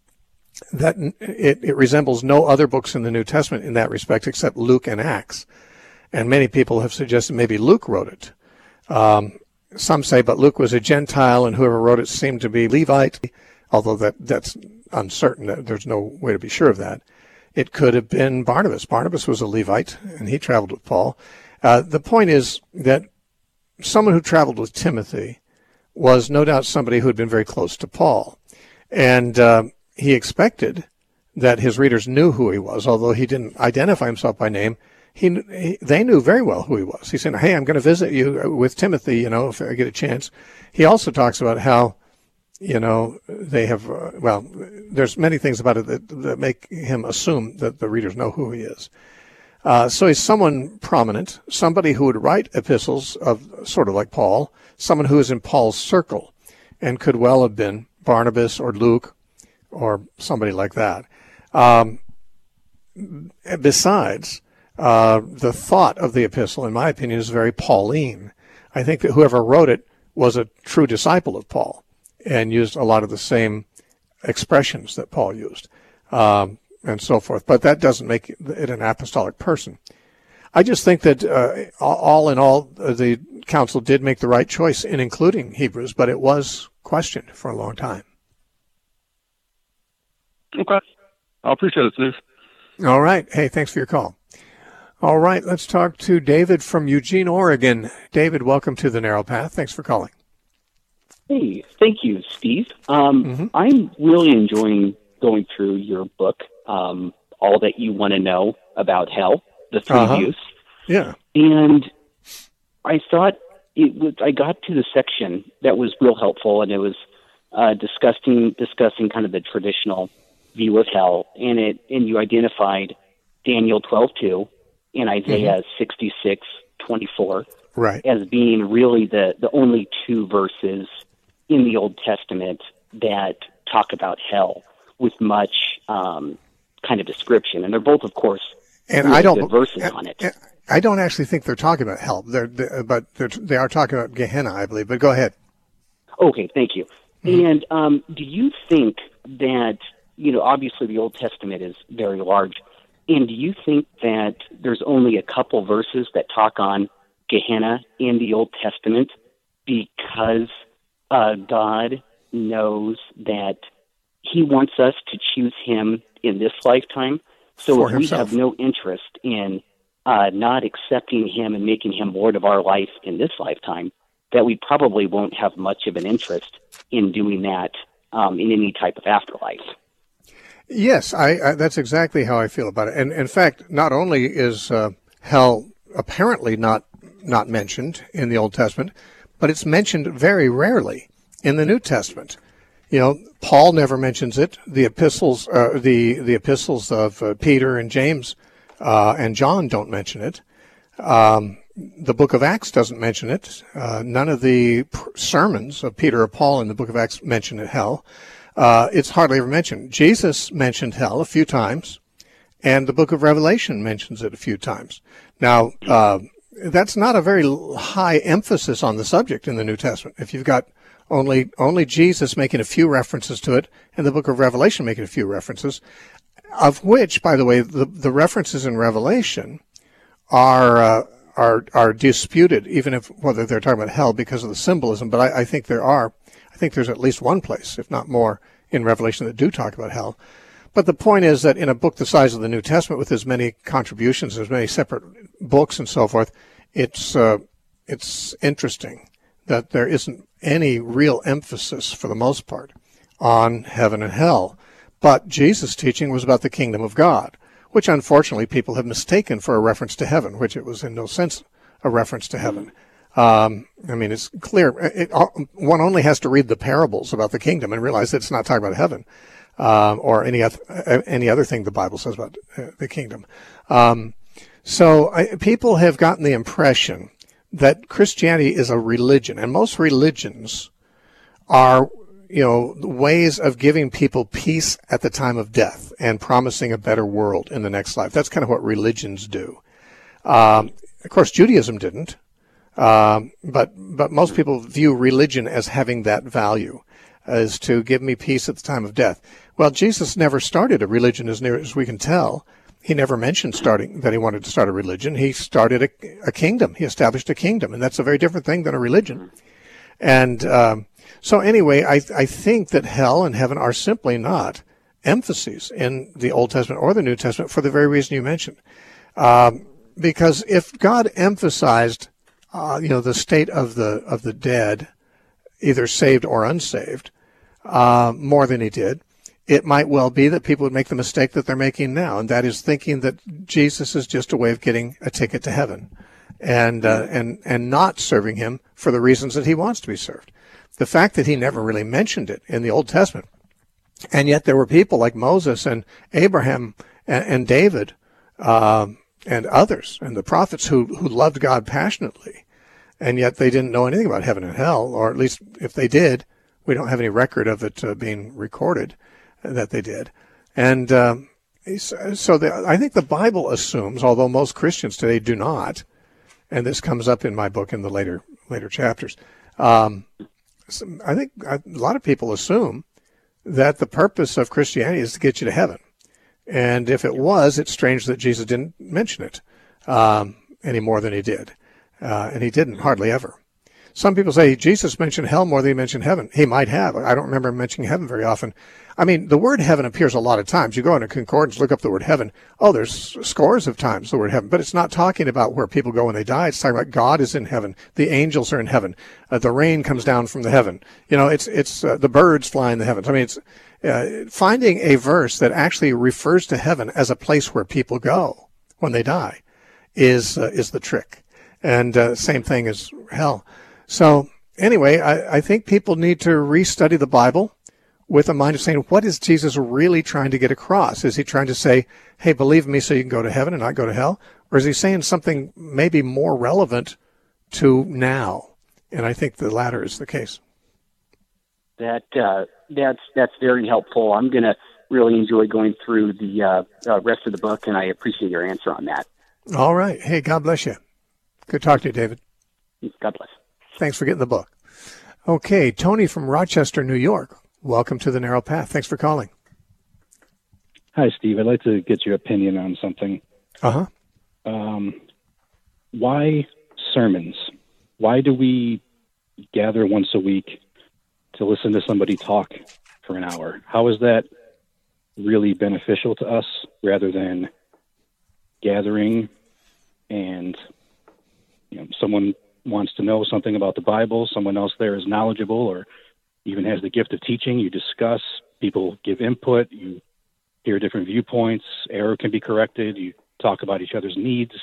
that it, it resembles no other books in the New Testament in that respect except Luke and Acts. And many people have suggested maybe Luke wrote it. Um, some say, but Luke was a Gentile, and whoever wrote it seemed to be Levite, although that, that's uncertain. There's no way to be sure of that. It could have been Barnabas. Barnabas was a Levite, and he traveled with Paul. Uh, the point is that someone who traveled with Timothy was no doubt somebody who had been very close to Paul. And uh, he expected that his readers knew who he was, although he didn't identify himself by name. He, he they knew very well who he was. He said, "Hey, I'm going to visit you with Timothy, you know, if I get a chance." He also talks about how, you know, they have, uh, well, there's many things about it that, that make him assume that the readers know who he is. Uh, so he's someone prominent, somebody who would write epistles of sort of like Paul, someone who is in Paul's circle, and could well have been Barnabas or Luke or somebody like that. Um, besides, uh, the thought of the epistle, in my opinion, is very Pauline. I think that whoever wrote it was a true disciple of Paul and used a lot of the same expressions that Paul used. Um, and so forth. But that doesn't make it an apostolic person. I just think that uh, all in all, the council did make the right choice in including Hebrews, but it was questioned for a long time. Okay. I appreciate it, Steve. All right. Hey, thanks for your call. All right, let's talk to David from Eugene, Oregon. David, welcome to The Narrow Path. Thanks for calling. Hey, thank you, Steve. Um, mm-hmm. I'm really enjoying going through your book, um, All That You Want to Know About Hell, the three uh-huh. views. Yeah. And I thought it was, I got to the section that was real helpful, and it was uh, discussing discussing kind of the traditional view of hell, and it and you identified Daniel twelve two and Isaiah mm-hmm. sixty-six twenty-four right. as being really the, the only two verses in the Old Testament that talk about hell with much um, kind of description, and they're both, of course, and really I don't good verses I, on it. I don't actually think they're talking about hell, they're, they're, but they're, they are talking about Gehenna, I believe. But go ahead. Okay, thank you. Mm-hmm. And um, do you think that, you know, obviously the Old Testament is very large, and do you think that there's only a couple verses that talk on Gehenna in the Old Testament because uh, God knows that He wants us to choose Him in this lifetime? So For if himself. we have no interest in uh, not accepting Him and making Him Lord of our life in this lifetime, that we probably won't have much of an interest in doing that um, in any type of afterlife. Yes, I, I, that's exactly how I feel about it. And in fact, not only is uh, hell apparently not not mentioned in the Old Testament, but it's mentioned very rarely in the New Testament. You know, Paul never mentions it. The epistles, uh, the the epistles of uh, Peter and James uh, and John don't mention it. Um, the Book of Acts doesn't mention it. Uh, none of the pr- sermons of Peter or Paul in the Book of Acts mention hell. Uh, it's hardly ever mentioned. Jesus mentioned hell a few times, And the book of Revelation mentions it a few times. Now, uh, that's not a very high emphasis on the subject in the New Testament. If you've got only only Jesus making a few references to it, and the book of Revelation making a few references, of which, by the way, the, the references in Revelation are uh, are are disputed, even if whether they're talking about hell because of the symbolism. But I, I think there are, I think there's at least one place, if not more, in Revelation that do talk about hell. But the point is that in a book the size of the New Testament, with as many contributions, as many separate books and so forth, it's uh, it's interesting that there isn't any real emphasis, for the most part, on heaven and hell. But Jesus' teaching was about the kingdom of God, which unfortunately people have mistaken for a reference to heaven, which it was in no sense a reference to heaven. Um, I mean, it's clear. It, one only has to read the parables about the kingdom and realize that it's not talking about heaven. Um, or any other, any other thing the Bible says about uh, the kingdom. Um, so I, people have gotten the impression that Christianity is a religion, and most religions are, you know, ways of giving people peace at the time of death and promising a better world in the next life. That's kind of what religions do. Um, of course, Judaism didn't, um, but but most people view religion as having that value, as to give me peace at the time of death. Well, Jesus never started a religion, as near as we can tell. He never mentioned starting that he wanted to start a religion. He started a, a kingdom. He established a kingdom, and that's a very different thing than a religion. And um, so anyway, I, I think that hell and heaven are simply not emphases in the Old Testament or the New Testament for the very reason you mentioned. Um, because if God emphasized, uh, you know, the state of the of the dead, either saved or unsaved, uh, more than he did, it might well be that people would make the mistake that they're making now, and that is thinking that Jesus is just a way of getting a ticket to heaven, and uh, and and not serving him for the reasons that he wants to be served. The fact that he never really mentioned it in the Old Testament, and yet there were people like Moses and Abraham and, and David um, and others and the prophets who who loved God passionately, and yet they didn't know anything about heaven and hell, or at least if they did, we don't have any record of it uh, being recorded that they did. And um, so the, I think the Bible assumes, although most Christians today do not, and this comes up in my book in the later later chapters, um, I think a lot of people assume that the purpose of Christianity is to get you to heaven. And if it was, it's strange that Jesus didn't mention it um, any more than he did. Uh, and he didn't, hardly ever. Some people say Jesus mentioned hell more than he mentioned heaven. He might have. I don't remember him mentioning heaven very often. I mean, the word heaven appears a lot of times. You go into concordance, look up the word heaven. Oh, there's scores of times the word heaven. But it's not talking about where people go when they die. It's talking about God is in heaven. The angels are in heaven. Uh, the rain comes down from the heaven. You know, it's it's uh, the birds fly in the heavens. I mean, it's uh, finding a verse that actually refers to heaven as a place where people go when they die is uh, is the trick. And uh, same thing as hell. So anyway, I, I think people need to restudy the Bible with a mind of saying, what is Jesus really trying to get across? Is he trying to say, hey, believe me so you can go to heaven and not go to hell? Or is he saying something maybe more relevant to now? And I think the latter is the case. That uh, that's that's very helpful. I'm going to really enjoy going through the uh, uh, rest of the book, and I appreciate your answer on that. All right. Hey, God bless you. Good talk to you, David. God bless. Thanks for getting the book. Okay, Tony from Rochester, New York. Welcome to The Narrow Path. Thanks for calling. Hi, Steve. I'd like to get your opinion on something. Uh-huh. Um, why sermons? Why do we gather once a week to listen to somebody talk for an hour? How is that really beneficial to us rather than gathering and, you know, someone wants to know something about the Bible, someone else there is knowledgeable or even has the gift of teaching, you discuss, people give input, you hear different viewpoints, error can be corrected, you talk about each other's needs.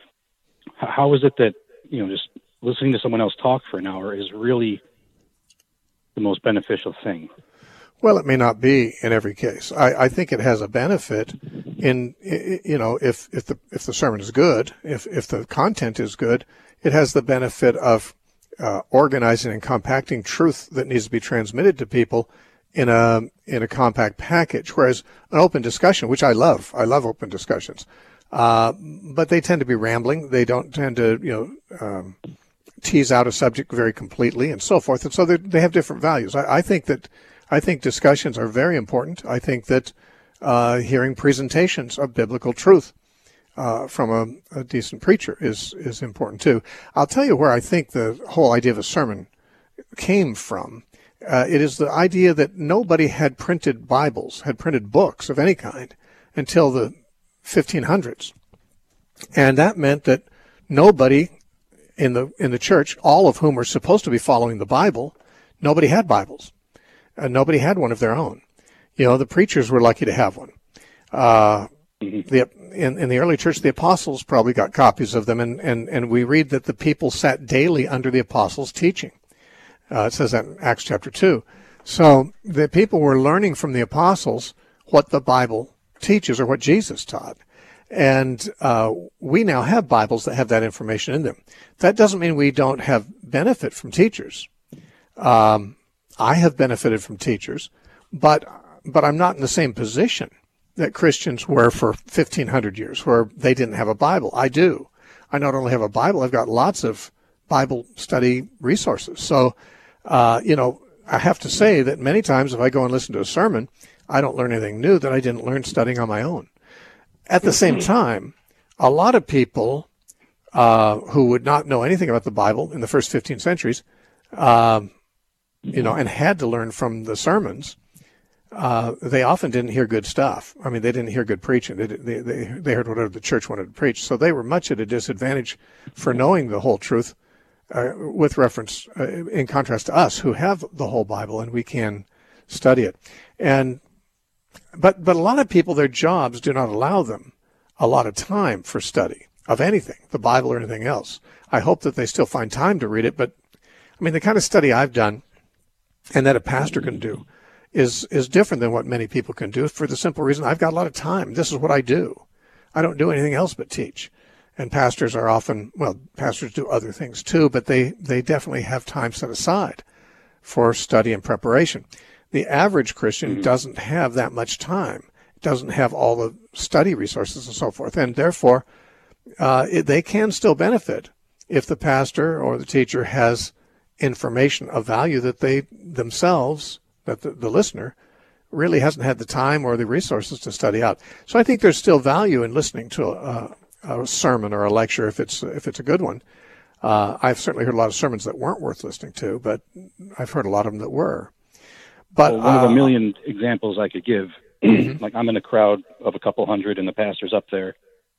How is it that, you know, just listening to someone else talk for an hour is really the most beneficial thing? Well, it may not be in every case. I, I think it has a benefit in, you know, if, if the if the sermon is good, if, if the content is good, it has the benefit of uh, organizing and compacting truth that needs to be transmitted to people in a in a compact package, whereas an open discussion, which I love, I love open discussions, uh, but they tend to be rambling. They don't tend to, you know, um, tease out a subject very completely and so forth. And so they have different values. I, I think that I think discussions are very important. I think that uh, hearing presentations of biblical truth uh, from a, a decent preacher is is important too. I'll tell you where I think the whole idea of a sermon came from. Uh, it is the idea that nobody had printed Bibles, had printed books of any kind until the fifteen hundreds. And that meant that nobody in the in the church, all of whom were supposed to be following the Bible, nobody had Bibles. Uh, nobody had one of their own. You know, the preachers were lucky to have one. Uh, the, in, in the early church, the apostles probably got copies of them, and, and, and we read that the people sat daily under the apostles' teaching. Uh, it says that in Acts chapter two. So the people were learning from the apostles what the Bible teaches or what Jesus taught. And uh, we now have Bibles that have that information in them. That doesn't mean we don't have benefit from teachers. Um, I have benefited from teachers, but but I'm not in the same position that Christians were for fifteen hundred years, where they didn't have a Bible. I do. I not only have a Bible, I've got lots of Bible study resources. So, uh, you know, I have to say that many times if I go and listen to a sermon, I don't learn anything new that I didn't learn studying on my own. At the same time, a lot of people uh, who would not know anything about the Bible in the first fifteen centuries, um, you know, and had to learn from the sermons, uh, they often didn't hear good stuff. I mean, they didn't hear good preaching. They, they, they, they heard whatever the church wanted to preach. So they were much at a disadvantage for knowing the whole truth uh, with reference, uh, in contrast to us who have the whole Bible and we can study it. And But but a lot of people, their jobs do not allow them a lot of time for study of anything, the Bible or anything else. I hope that they still find time to read it, but I mean, the kind of study I've done and that a pastor can do is is different than what many people can do for the simple reason I've got a lot of time. This is what I do. I don't do anything else but teach. And pastors are often, well, pastors do other things too, but they, they definitely have time set aside for study and preparation. The average Christian mm-hmm. doesn't have that much time, doesn't have all the study resources and so forth, and therefore uh, it, they can still benefit if the pastor or the teacher has information of value that they themselves, that the, the listener, really hasn't had the time or the resources to study out. So I think there's still value in listening to a, a sermon or a lecture if it's if it's a good one. Uh, I've certainly heard a lot of sermons that weren't worth listening to, but I've heard a lot of them that were. But well, one uh, of a million examples I could give, mm-hmm. like I'm in a crowd of a couple hundred and the pastor's up there,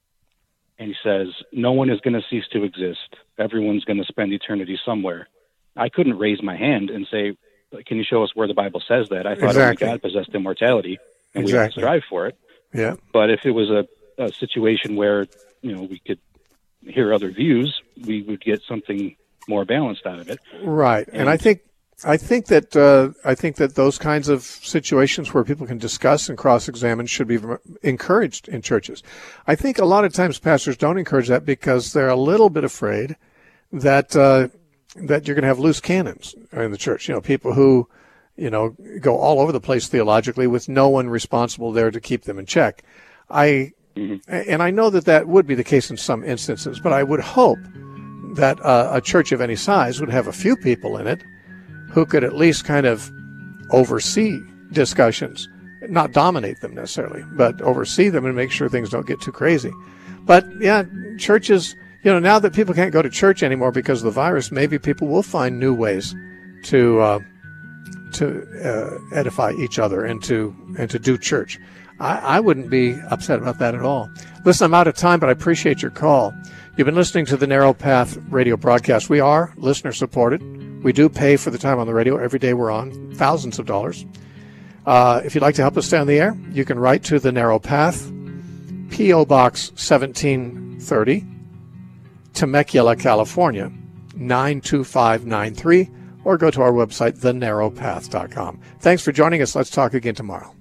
and he says, no one is going to cease to exist. Everyone's going to spend eternity somewhere. I couldn't raise my hand and say, can you show us where the Bible says that? I thought exactly. only God possessed immortality, and exactly. we have to strive for it. Yeah. But if it was a, a situation where, you know, we could hear other views, we would get something more balanced out of it. Right. And, and I think I think that uh, I think that those kinds of situations where people can discuss and cross-examine should be encouraged in churches. I think a lot of times pastors don't encourage that because they're a little bit afraid that uh, that you're going to have loose cannons in the church. You know, people who, you know, go all over the place theologically with no one responsible there to keep them in check. I mm-hmm. and I know that that would be the case in some instances, but I would hope that uh, a church of any size would have a few people in it who could at least kind of oversee discussions, not dominate them necessarily, but oversee them and make sure things don't get too crazy. But yeah, churches, you know, now that people can't go to church anymore because of the virus, maybe people will find new ways to uh, to uh, edify each other and to and to do church. I, I wouldn't be upset about that at all. Listen, I'm out of time, but I appreciate your call. You've been listening to the Narrow Path radio broadcast. We are listener supported. We do pay for the time on the radio. Every day we're on, thousands of dollars. Uh, if you'd like to help us stay on the air, you can write to the Narrow Path, P O Box seventeen thirty, Temecula, California, nine two five nine three, or go to our website, the narrow path dot com. Thanks for joining us. Let's talk again tomorrow.